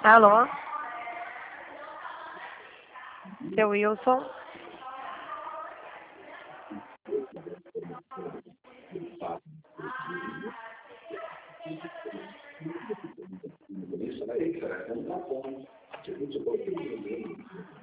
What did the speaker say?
Alô? Seu Wilson? Isso aí, cara. É um bom ponto.